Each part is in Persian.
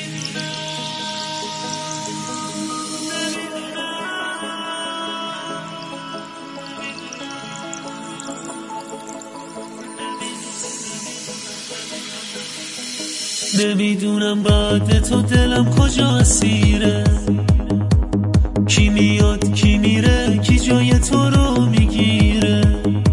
نمیدونم بعد تو دلم کجا اسیره، کی میاد کی میره، کی جای تو رو میگیره.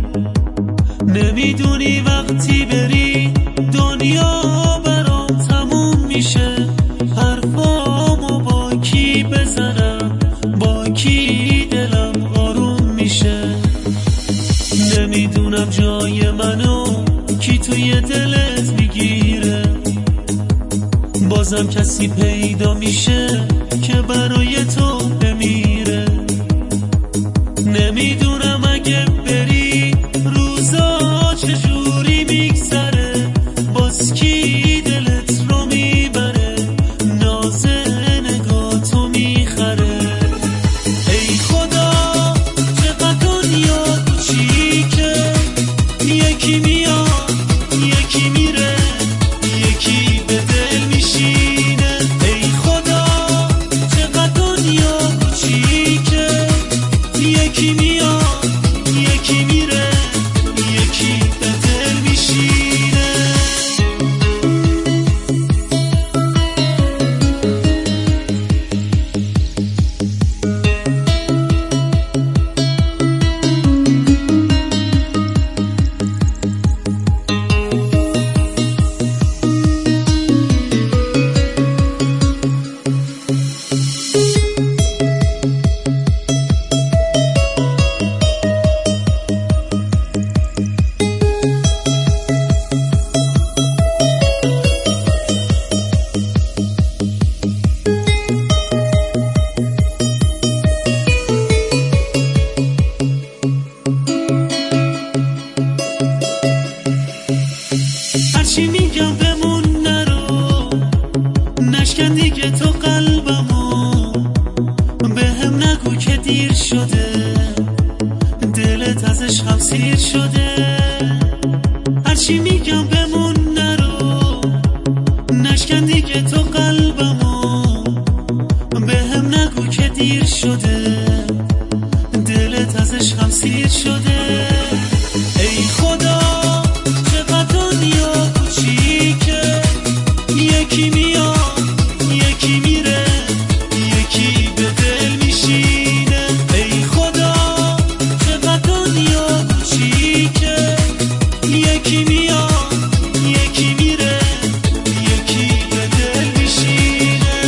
نمیدونی وقتی بری دنیا برام تموم میشه، حرفامو با کی بزنم، با کی دلم آروم میشه. نمیدونم جای منو کی توی دلت میگیره، بازم کسی پیدا میشه که برای تو بمیره. نمیدونم اگه بری روزا چجوری میگذره، باز کی دلت رو میبره، ناز نگاه تو میخره. ای خدا چقدر دنیا کوچیکه، یکی میاد یکی میره، یکی به دل میشینه. ای خدا چقدر دنیا کوچیکه، یکی میاد یکی میره، یکی به دل میشینه. هرچی میگم بمون نرو، نشکن دیگه تو قلبمو، به هم نگو که دیر شده، دلت ازش هم سیر شده. هرچی میگم بمون نرو، نشکن دیگه تو قلبمو، به هم نگو که دیر شده، دلت ازش هم سیر شده. ای خدا دنیا کوچیکه، یکی میاد یکی میره، یکی به دل میشینه. ای خدا چقدر دنیا کوچیکه، یکی میاد یکی میره، یکی به دل میشینه.